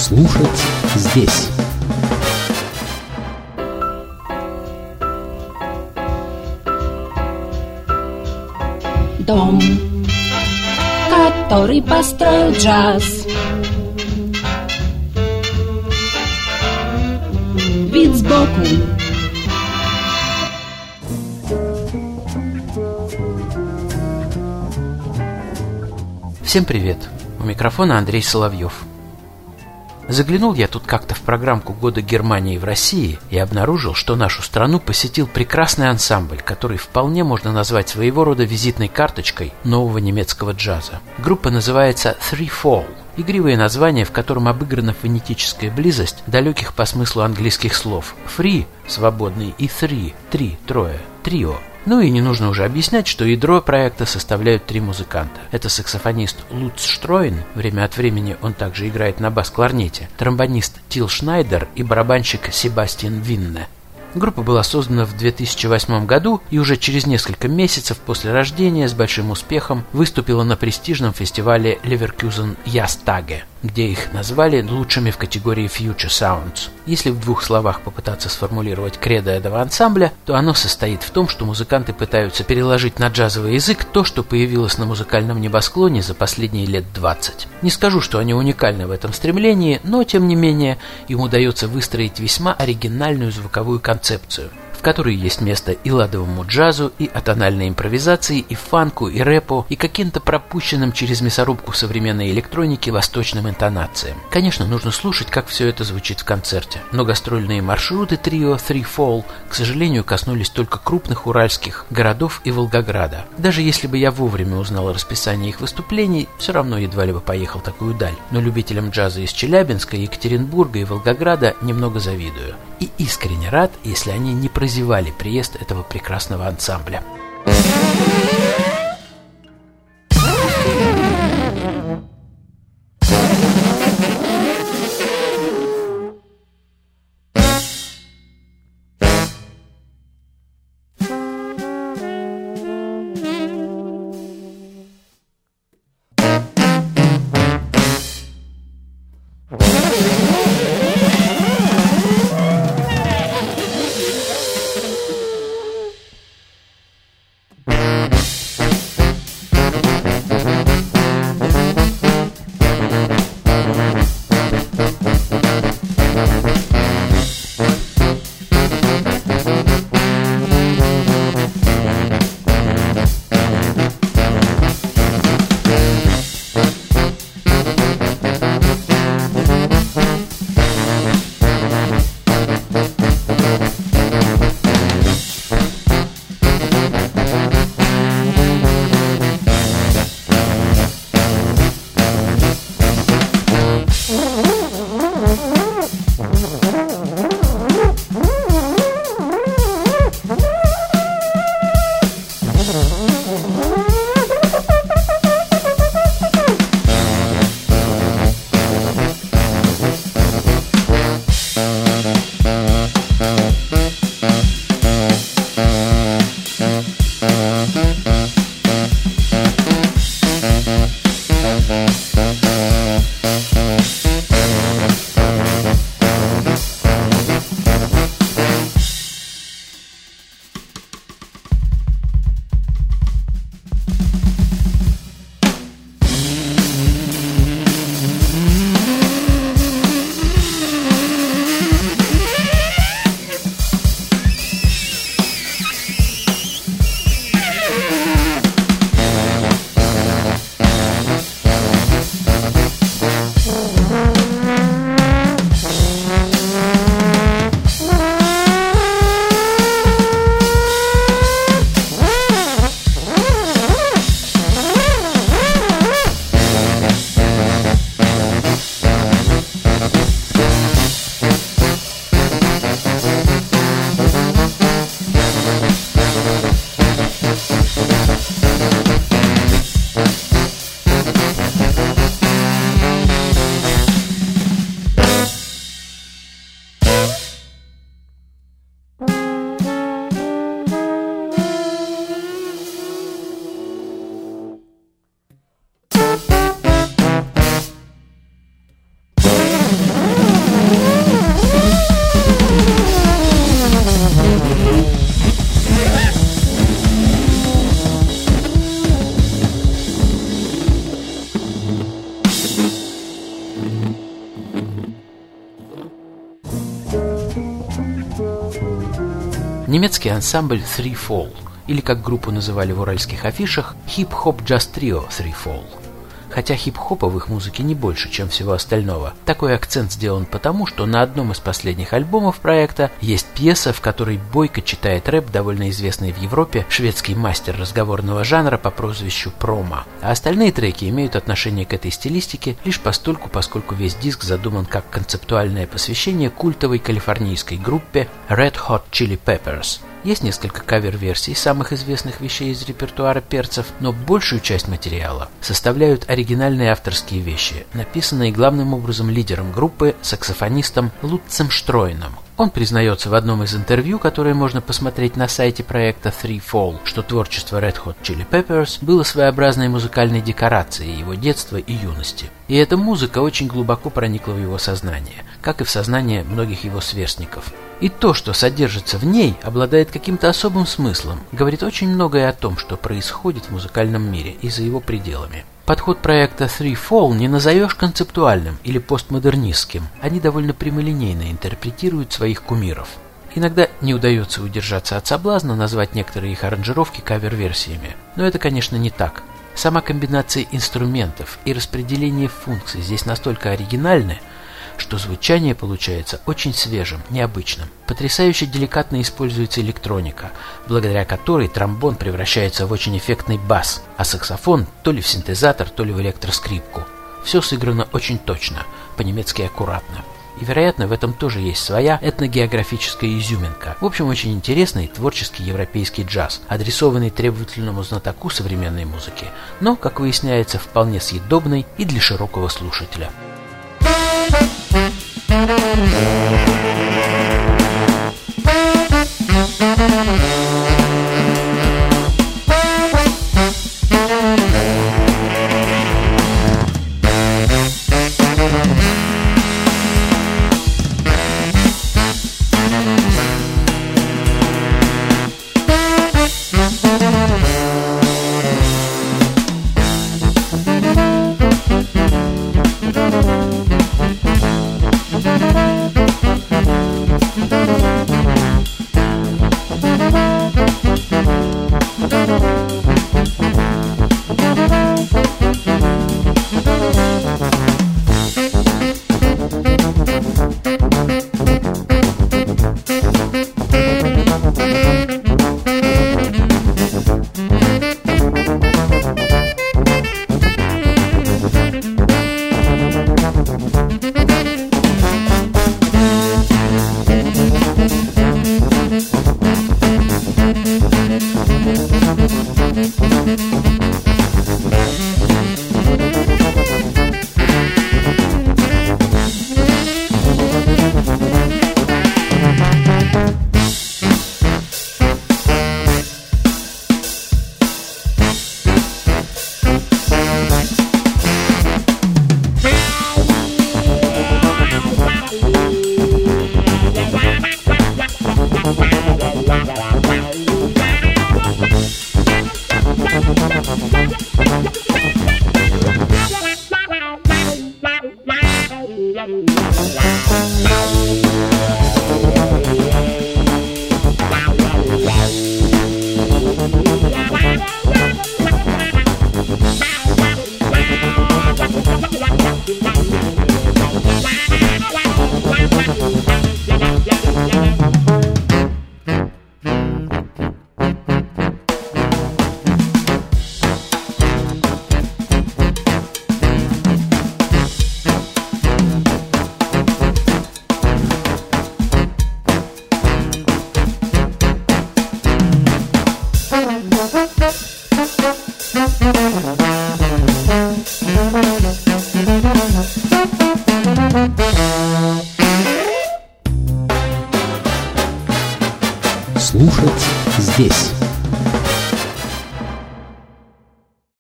слушать здесь. Дом, который построил джаз, вид сбоку. Всем привет! У микрофона Андрей Соловьев. Заглянул я тут как-то в программку «Года Германии в России» и обнаружил, что нашу страну посетил прекрасный ансамбль, который вполне можно назвать своего рода визитной карточкой нового немецкого джаза. Группа называется Three Fall. Игривое название, в котором обыграна фонетическая близость далеких по смыслу английских слов «free» – свободный и «three» – три, трое, трио. Ну и не нужно уже объяснять, что ядро проекта составляют три музыканта. Это саксофонист Луц Штройн, время от времени он также играет на бас-кларнете, тромбонист Тил Шнайдер и барабанщик Себастьян Винне. Группа была создана в 2008 году и уже через несколько месяцев после рождения с большим успехом выступила на престижном фестивале Leverkusen Jazztage, где их назвали лучшими в категории Future Sounds. Если в двух словах попытаться сформулировать кредо этого ансамбля, то оно состоит в том, что музыканты пытаются переложить на джазовый язык то, что появилось на музыкальном небосклоне за последние лет 20. Не скажу, что они уникальны в этом стремлении, но, тем не менее, им удается выстроить весьма оригинальную звуковую концепцию, в которой есть место и ладовому джазу, и атональной импровизации, и фанку, и рэпу, и каким-то пропущенным через мясорубку современной электроники восточным интонациям. Конечно, нужно слушать, как все это звучит в концерте. Но гастрольные маршруты трио Three Fall, к сожалению, коснулись только крупных уральских городов и Волгограда. Даже если бы я вовремя узнал расписание их выступлений, все равно едва ли бы поехал такую даль. Но любителям джаза из Челябинска, Екатеринбурга и Волгограда немного завидую. И искренне рад, если они не прозевали приезд этого прекрасного ансамбля. немецкий ансамбль Three Fall, или, как группу называли в уральских афишах, Hip-Hop Jazz Trio Three Fall. Хотя хип-хопа в их музыке не больше, чем всего остального. Такой акцент сделан потому, что на одном из последних альбомов проекта есть пьеса, в которой бойко читает рэп довольно известный в Европе шведский мастер разговорного жанра по прозвищу Прома. А остальные треки имеют отношение к этой стилистике лишь постольку, поскольку весь диск задуман как концептуальное посвящение культовой калифорнийской группе Red Hot Chili Peppers. Есть несколько кавер-версий самых известных вещей из репертуара перцев, но большую часть материала составляют оригинальные авторские вещи, написанные главным образом лидером группы, саксофонистом Лутцем Штройном. Он признается в одном из интервью, которое можно посмотреть на сайте проекта Three Fall, что творчество Red Hot Chili Peppers было своеобразной музыкальной декорацией его детства и юности. И эта музыка очень глубоко проникла в его сознание, как и в сознание многих его сверстников. И то, что содержится в ней, обладает каким-то особым смыслом, говорит очень многое о том, что происходит в музыкальном мире и за его пределами. Подход проекта Three Fall не назовешь концептуальным или постмодернистским, они довольно прямолинейно интерпретируют своих кумиров. Иногда не удается удержаться от соблазна назвать некоторые их аранжировки кавер-версиями, но это, конечно, не так. Сама комбинация инструментов и распределение функций здесь настолько оригинальны, что звучание получается очень свежим, необычным. Потрясающе деликатно используется электроника, благодаря которой тромбон превращается в очень эффектный бас, а саксофон то ли в синтезатор, то ли в электроскрипку. Все сыграно очень точно, по-немецки аккуратно. И, вероятно, в этом тоже есть своя этногеографическая изюминка. В общем, очень интересный творческий европейский джаз, адресованный требовательному знатоку современной музыки, но, как выясняется, вполне съедобный и для широкого слушателя.